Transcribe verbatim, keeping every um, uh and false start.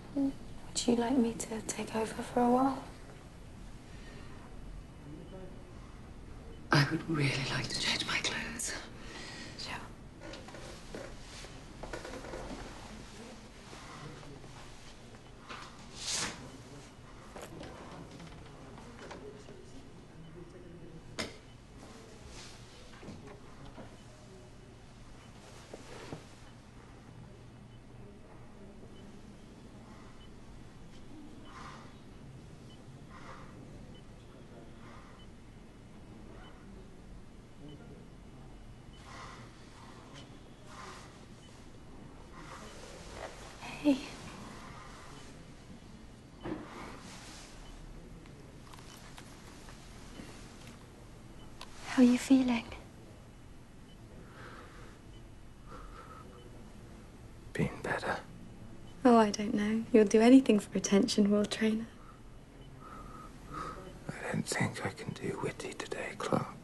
Would you like me to take over for a while? I would really like to change my clothes. Sure. Hey. How are you feeling? Been better. Oh, I don't know. You'll do anything for attention, Will Trainer. I don't think I can do witty today, Clark.